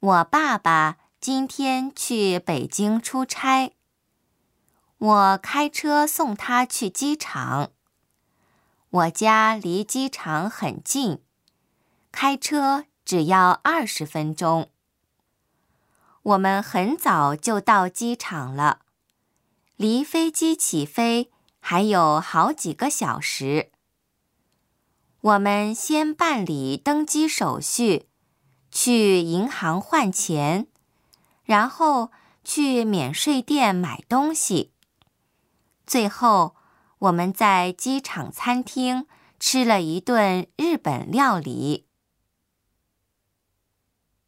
我爸爸今天去北京出差，我开车送他去机场。我家离机场很近，开车只要20分钟。我们很早就到机场了，离飞机起飞还有好几个小时。我们先办理登机手续，去银行换钱，然后去免税店买东西。最后，我们在机场餐厅吃了一顿日本料理。